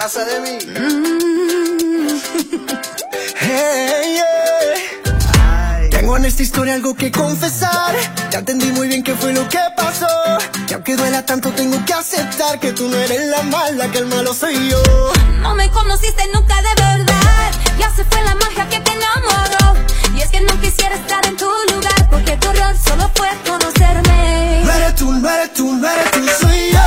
pasa de mí? Hey, yeah. Tengo en esta historia algo que confesar. Ya entendí muy bien qué fue lo que pasó. Y aunque duela tanto tengo que aceptar que tú no eres la mala, que el malo soy yo. No me conociste nunca de verdad. Ya se fue la magia que te enamoró. Y es que no quisiera estar en tu lugar, porque tu error solo fue conocerme. No eres tú, no eres tú, no eres tú, soy yo.